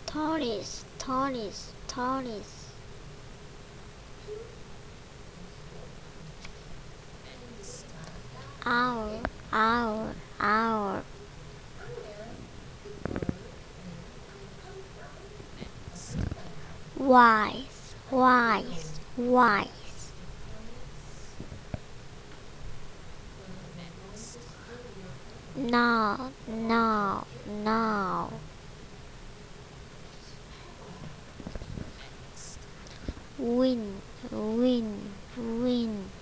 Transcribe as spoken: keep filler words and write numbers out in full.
Tortoise, tortoise, tortoise. Owl, owl, owl. Wise, wise, wise. No, no, no. Win, win, win.